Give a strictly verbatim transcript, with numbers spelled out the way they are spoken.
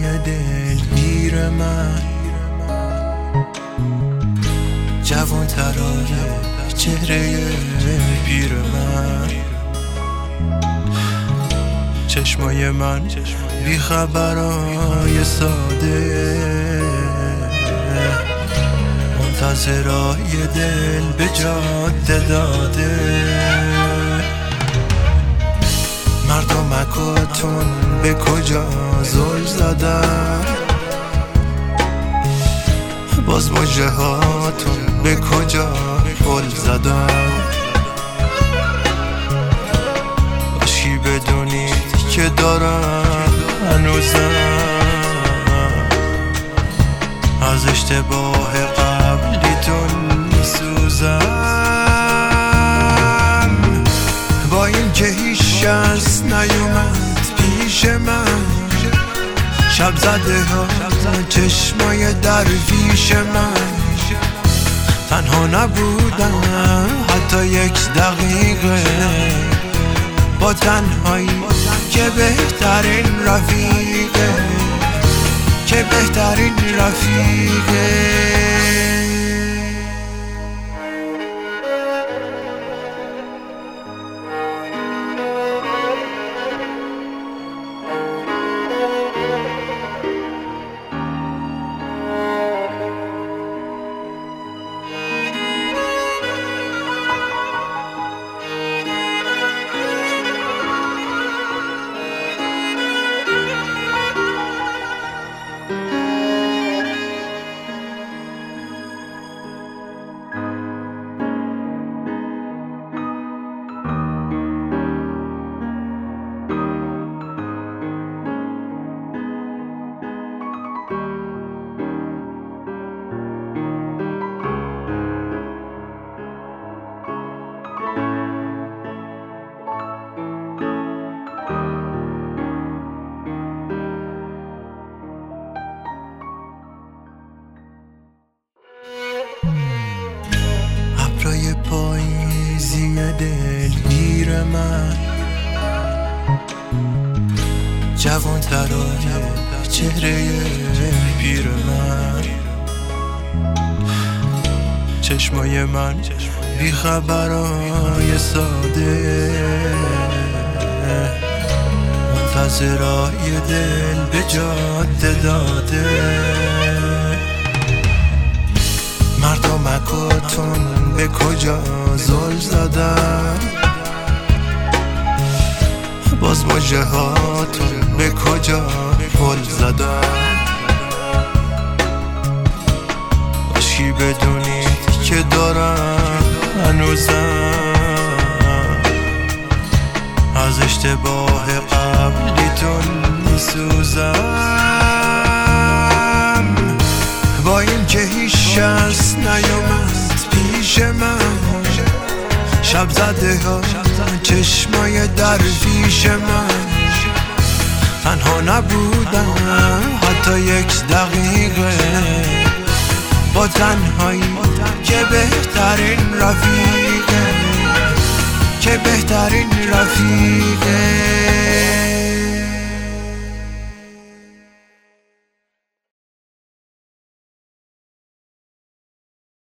دلگیر من، جوان ترای چهره پیر من، چشمای من بی خبرای ساده، منتظرای دل به جاده داده. مردمکاتون به کجا زل زدن، باز مژه هاتون به کجا گل زدن. باشی بدونید که دارم هنوزم از اشتباه قبلیتون میسوزم. با این که هیچ کس نیومد پیش من، شب زده ها چشمای درویش من، تنها نبودم حتی یک دقیقه، با تنهایی که بهترین رفیقه، که بهترین رفیقه. ابرای پاییزی دلگیر من، جوان ترای چهره پیر من، چشمای من بی خبرای ساده، منتظرای دل به جاده داده. مردمکاتون به کجا زل زدن، باز مژه هاتون به کجا گل زدن. باشی بدونید که دارم هنوزم از اشتباه قبلیتون میسوزم. با این که هیچ کس نیومد پیش من، شب زده ها چشمای درویش من، تنها نبودم حتی یک دقیقه، با تنهایی که بهترین رفیقه، که بهترین رفیقه.